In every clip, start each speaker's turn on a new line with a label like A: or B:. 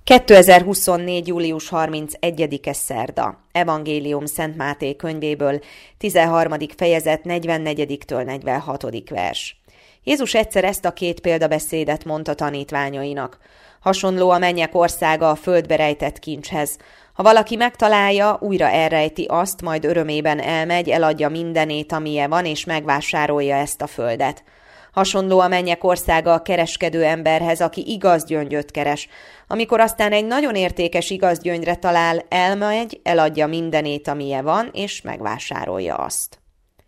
A: 2024. július 31-e szerda. Evangélium Szent Máté könyvéből, 13. fejezet 44-től 46. vers. Jézus egyszer ezt a két példabeszédet mondta tanítványainak. Hasonló a mennyek országa a földbe rejtett kincshez. Ha valaki megtalálja, újra elrejti azt, majd örömében elmegy, eladja mindenét, amilyen van, és megvásárolja ezt a földet. Hasonló a mennyek országa a kereskedő emberhez, aki igaz gyöngyöt keres. Amikor aztán egy nagyon értékes igaz gyöngyre talál, elmegy, eladja mindenét, amilyen van, és megvásárolja azt.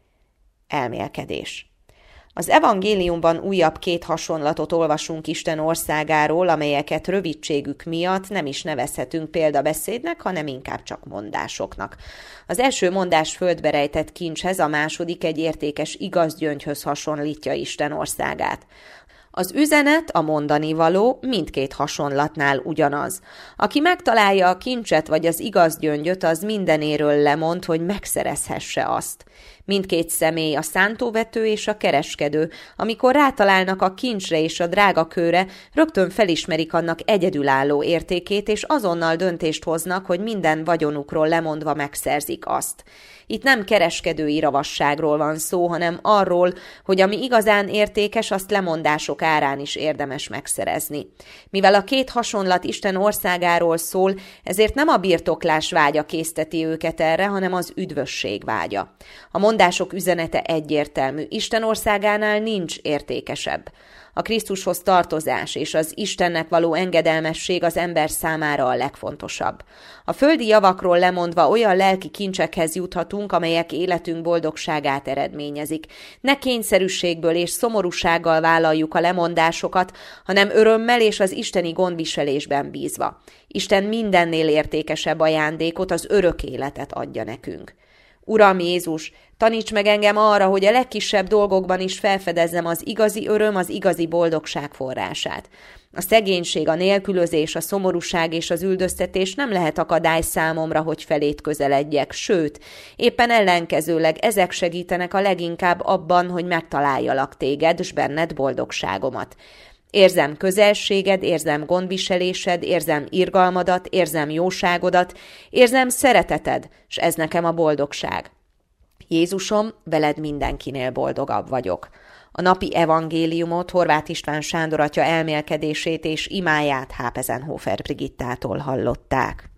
A: Elmélkedés. Az evangéliumban újabb két hasonlatot olvasunk Isten országáról, amelyeket rövidségük miatt nem is nevezhetünk példabeszédnek, hanem inkább csak mondásoknak. Az első mondás földbe rejtett kincshez, a második egy értékes igaz gyöngyhöz hasonlítja Isten országát. Az üzenet, a mondanivaló mindkét hasonlatnál ugyanaz. Aki megtalálja a kincset vagy az igaz gyöngyöt, az mindenéről lemond, hogy megszerezhesse azt. Mindkét személy, a szántóvető és a kereskedő, amikor rátalálnak a kincsre és a drágakőre, rögtön felismerik annak egyedülálló értékét, és azonnal döntést hoznak, hogy minden vagyonukról lemondva megszerzik azt. Itt nem kereskedői ravasságról van szó, hanem arról, hogy ami igazán értékes, azt lemondások árán is érdemes megszerezni. Mivel a két hasonlat Isten országáról szól, ezért nem a birtoklás vágya készteti őket erre, hanem az üdvösség vágya. A mondások üzenete egyértelmű, Isten országánál nincs értékesebb. A Krisztushoz tartozás és az Istennek való engedelmesség az ember számára a legfontosabb. A földi javakról lemondva olyan lelki kincsekhez juthatunk, amelyek életünk boldogságát eredményezik. Ne kényszerűségből és szomorúsággal vállaljuk a lemondásokat, hanem örömmel és az isteni gondviselésben bízva. Isten mindennél értékesebb ajándékot, az örök életet adja nekünk. Uram Jézus, taníts meg engem arra, hogy a legkisebb dolgokban is felfedezzem az igazi öröm, az igazi boldogság forrását. A szegénység, a nélkülözés, a szomorúság és az üldöztetés nem lehet akadály számomra, hogy felét közeledjek, sőt, éppen ellenkezőleg ezek segítenek a leginkább abban, hogy megtaláljalak téged, s benned boldogságomat. Érzem közelséged, érzem gondviselésed, érzem irgalmadat, érzem jóságodat, érzem szereteted, s ez nekem a boldogság. Jézusom, veled mindenkinél boldogabb vagyok. A napi evangéliumot Horváth István Sándor atya elmélkedését és imáját Hápezenhofer Brigittától hallották.